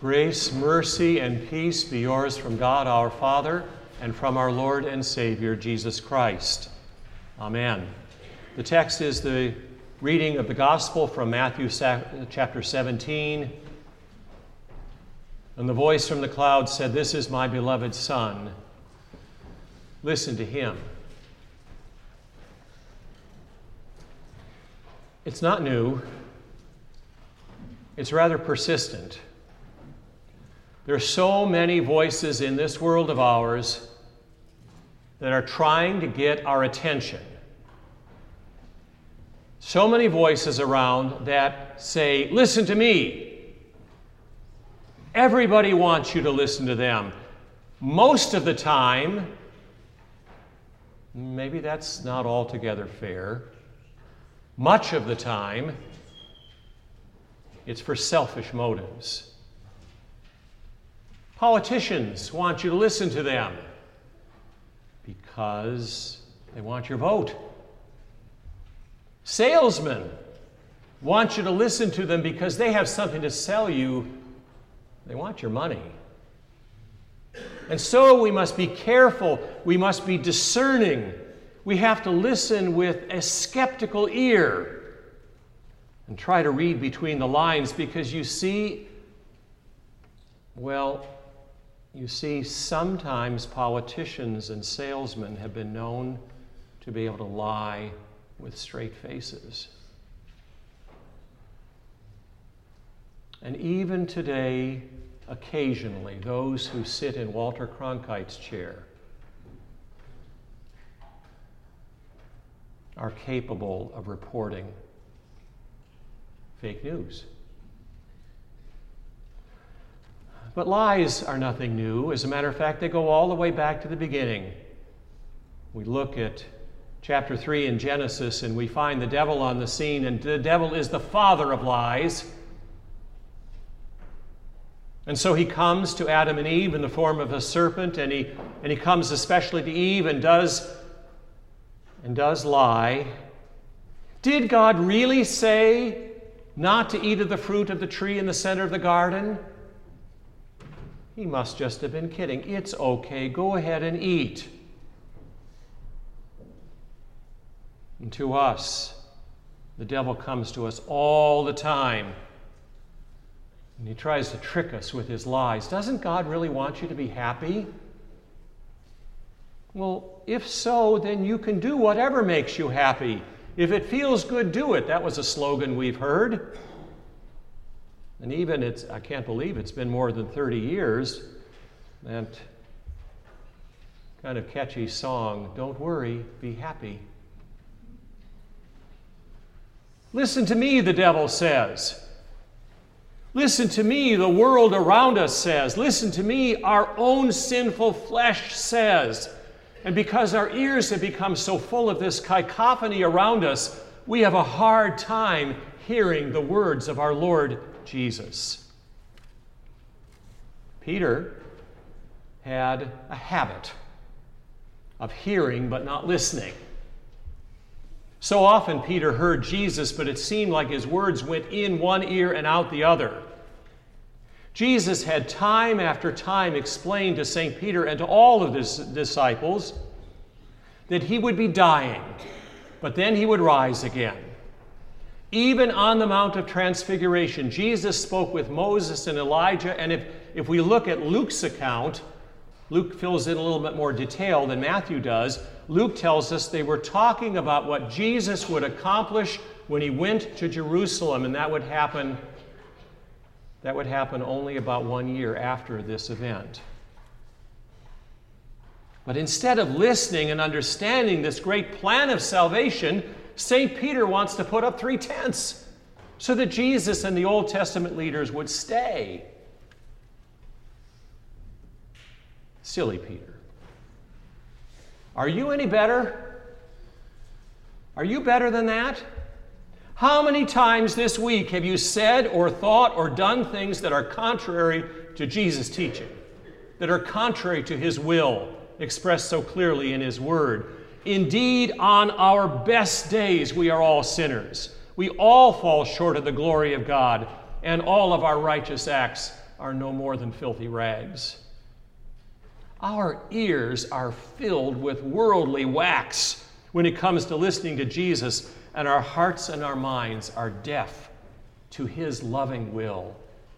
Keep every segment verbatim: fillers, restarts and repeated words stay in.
Grace, mercy, and peace be yours from God our Father and from our Lord and Savior, Jesus Christ. Amen. The text is the reading of the Gospel from Matthew chapter seventeen. And the voice from the cloud said, "This is my beloved Son. Listen to him." It's not new. It's rather persistent. There are so many voices in this world of ours that are trying to get our attention. So many voices around that say, "Listen to me." Everybody wants you to listen to them. Most of the time, maybe that's not altogether fair. Much of the time, it's for selfish motives. Politicians want you to listen to them because they want your vote. Salesmen want you to listen to them because they have something to sell you. They want your money. And so we must be careful. We must be discerning. We have to listen with a skeptical ear and try to read between the lines, because you see, well, you see, sometimes politicians and salesmen have been known to be able to lie with straight faces. And even today, occasionally, those who sit in Walter Cronkite's chair are capable of reporting fake news. But lies are nothing new. As a matter of fact, they go all the way back to the beginning. We look at chapter three in Genesis, and we find the devil on the scene, and the devil is the father of lies. And so he comes to Adam and Eve in the form of a serpent, and he and he comes especially to Eve and does and does lie. Did God really say not to eat of the fruit of the tree in the center of the garden? He must just have been kidding. It's okay, go ahead and eat. And to us, the devil comes to us all the time. And he tries to trick us with his lies. Doesn't God really want you to be happy? Well, if so, then you can do whatever makes you happy. If it feels good, do it. That was a slogan we've heard. And even it's, I can't believe it's been more than thirty years, that kind of catchy song, "Don't worry, be happy." Listen to me, the devil says. Listen to me, the world around us says. Listen to me, our own sinful flesh says. And because our ears have become so full of this cacophony around us, we have a hard time hearing the words of our Lord Jesus. Peter had a habit of hearing but not listening. So often Peter heard Jesus, but it seemed like his words went in one ear and out the other. Jesus had time after time explained to Saint Peter and to all of his disciples that he would be dying, but then he would rise again. Even on the Mount of Transfiguration, Jesus spoke with Moses and Elijah, and if, if we look at Luke's account, Luke fills in a little bit more detail than Matthew does. Luke tells us they were talking about what Jesus would accomplish when he went to Jerusalem, and that would happen, that would happen only about one year after this event. But instead of listening and understanding this great plan of salvation, Saint Peter wants to put up three tents so that Jesus and the Old Testament leaders would stay. Silly Peter. Are you any better? Are you better than that? How many times this week have you said or thought or done things that are contrary to Jesus' teaching, that are contrary to his will, expressed so clearly in his word? Indeed, on our best days, we are all sinners. We all fall short of the glory of God, and all of our righteous acts are no more than filthy rags. Our ears are filled with worldly wax when it comes to listening to Jesus, and our hearts and our minds are deaf to his loving will.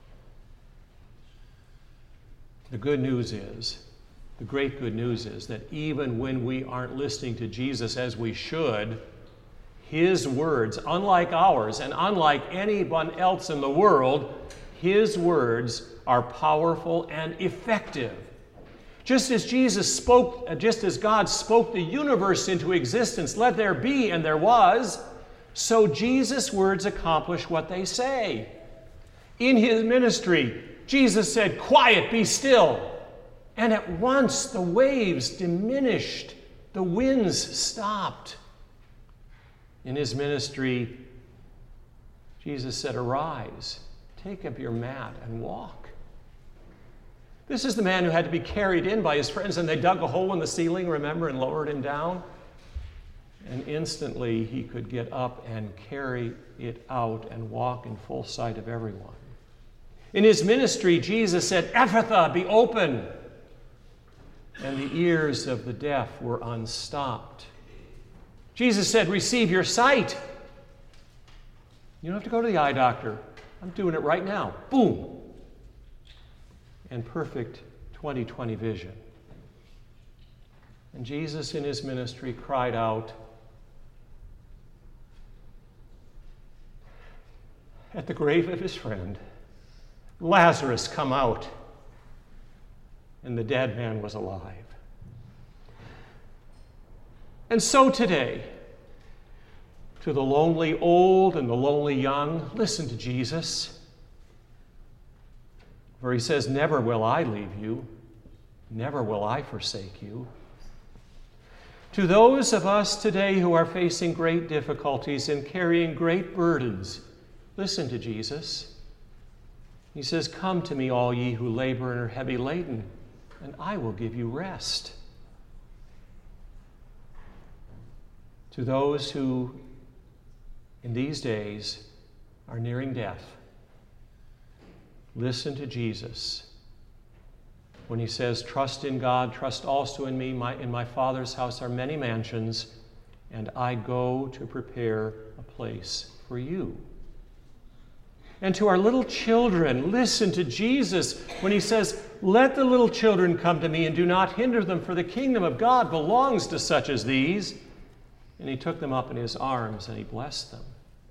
The good news is, the great good news is that even when we aren't listening to Jesus as we should, his words, unlike ours and unlike anyone else in the world, his words are powerful and effective. Just as Jesus spoke, just as God spoke the universe into existence, let there be, and there was, so Jesus' words accomplish what they say. In his ministry, Jesus said, "Quiet, be still." And at once the waves diminished, the winds stopped. In his ministry, Jesus said, "Arise, take up your mat and walk." This is the man who had to be carried in by his friends, and they dug a hole in the ceiling, remember, and lowered him down. And instantly he could get up and carry it out and walk in full sight of everyone. In his ministry, Jesus said, "Ephphatha, be open." And the ears of the deaf were unstopped. Jesus said, "Receive your sight." You don't have to go to the eye doctor. I'm doing it right now. Boom. And perfect twenty twenty vision. And Jesus in his ministry cried out at the grave of his friend, "Lazarus, come out." And the dead man was alive. And so today, to the lonely old and the lonely young, listen to Jesus. For he says, "Never will I leave you. Never will I forsake you." To those of us today who are facing great difficulties and carrying great burdens, listen to Jesus. He says, "Come to me, all ye who labor and are heavy laden, and I will give you rest." To those who in these days are nearing death, listen to Jesus when he says, "Trust in God, trust also in me. My, in my Father's house are many mansions, and I go to prepare a place for you." And to our little children, listen to Jesus when he says, "Let the little children come to me, and do not hinder them, for the kingdom of God belongs to such as these." And he took them up in his arms, and he blessed them.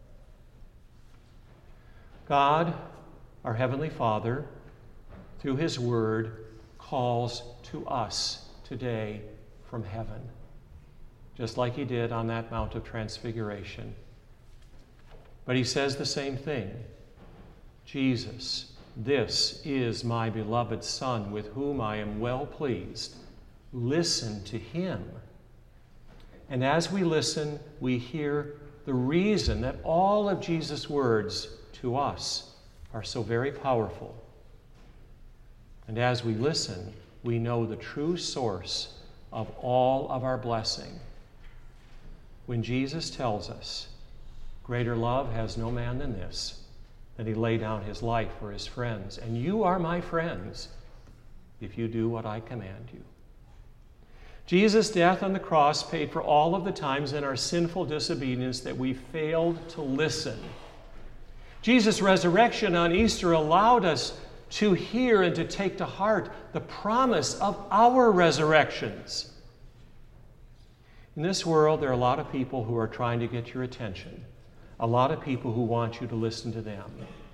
God, our Heavenly Father, through his word, calls to us today from heaven, just like he did on that Mount of Transfiguration. But he says the same thing. Jesus, this is my beloved Son, with whom I am well pleased. Listen to him. And as we listen, we hear the reason that all of Jesus' words to us are so very powerful. And as we listen, we know the true source of all of our blessing. When Jesus tells us, "Greater love has no man than this, that he lay down his life for his friends. And you are my friends if you do what I command you." Jesus' death on the cross paid for all of the times in our sinful disobedience that we failed to listen. Jesus' resurrection on Easter allowed us to hear and to take to heart the promise of our resurrections. In this world, there are a lot of people who are trying to get your attention, a lot of people who want you to listen to them.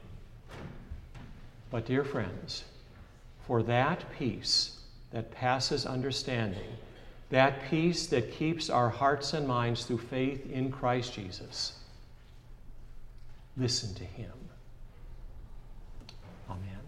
But dear friends, for that peace that passes understanding, that peace that keeps our hearts and minds through faith in Christ Jesus, listen to him. Amen.